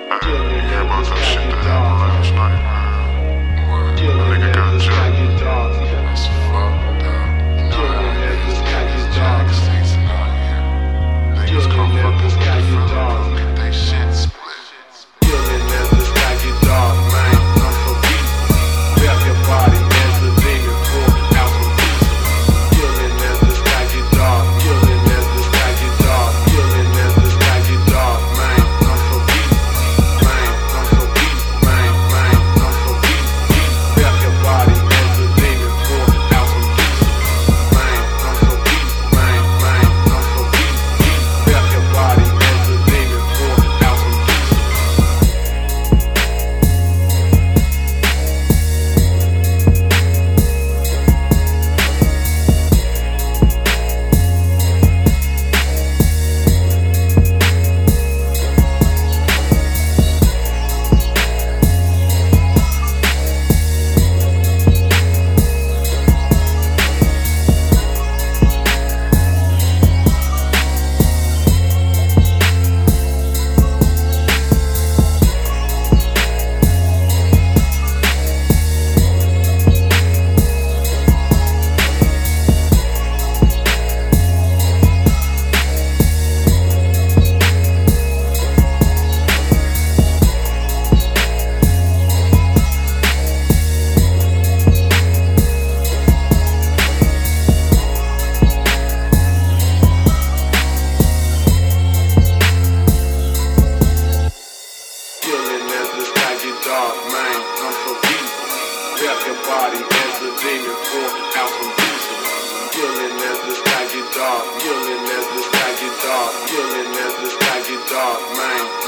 You hear about that shit that happened last night, man? A nigga got jumped. That's fucked up. You know how it is. Niggas jack season out here. Niggas come fuck with the Philly, get they shit split. Dark, man, I'm so deep. Wrap your body as the demon pouring out from pieces. Killing as the sky get dark, killing as the sky get dark, killing as the sky get dark, man.